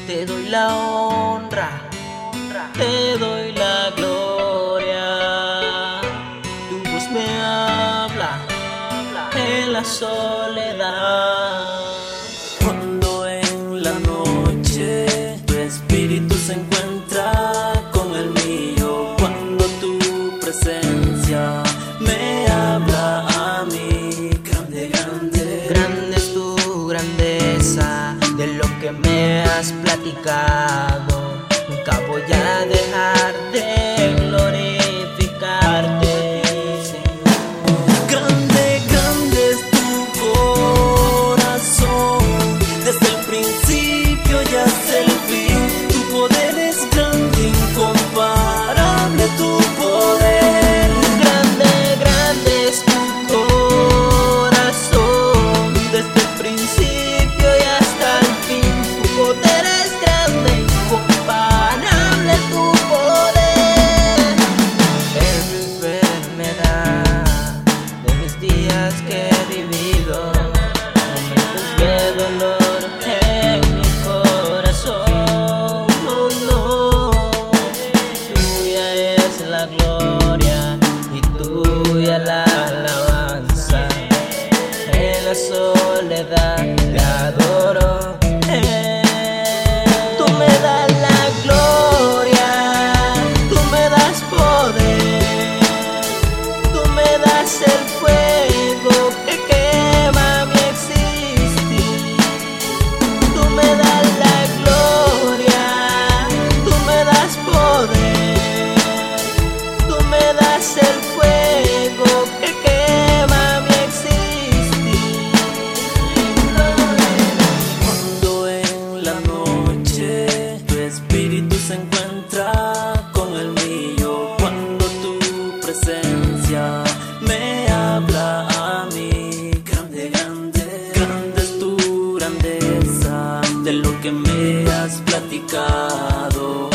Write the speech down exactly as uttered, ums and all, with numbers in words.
Te doy la honra, te doy la gloria. Tu voz me habla en la soledad. Cuando en la noche tu espíritu se encuentra con el mío, cuando tu presencia me habla a mí, grande, grande, grande es tu grandeza, de lo que me has platicado. Nunca voy a dejar de glorificarte, Señor. Grande, grande es tu corazón, desde el principio y hasta el fin. Tu poder es grande, incomparable tu poder. Grande, grande es tu corazón, desde el principio y hasta el fin. Tu poder es grande, incomparable tu poder. En mi enfermedad, de mis días que he vivido, momentos de dolor en mi corazón. No, no, tuya es la gloria y tuya la alabanza. En la soledad te adoro. Eh, Tú me das la gloria, tú me das poder, tú me das el fuego que quema mi existir. Tú me das la gloria, tú me das poder, tú me das el fuego que quema mi existir. Cuando en la noche tu espíritu se encuentra con el mío, cuando tu presencia me habla a mí, grande, grande, grande es tu grandeza, de lo que me has platicado.